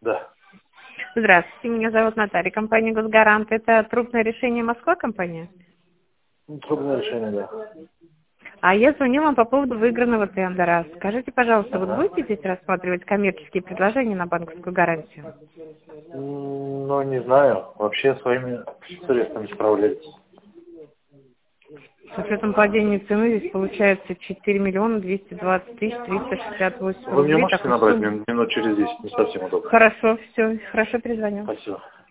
Да. Здравствуйте, меня зовут Наталья, компания «Госгарант». Это трудное решение Москва компания? Трудное решение, да. А я звоню вам по поводу выигранного тендера. Скажите, пожалуйста, вы Ага. будете здесь рассматривать коммерческие предложения на банковскую гарантию? Ну, не знаю. Вообще своими средствами справляйтесь. С учетом падения цены здесь получается 4 миллиона 220 тысяч 368 Вы мне рублей. можете Такой набрать суммы. минут через 10? Не совсем удобно. Хорошо, все, хорошо, перезвоню. Спасибо.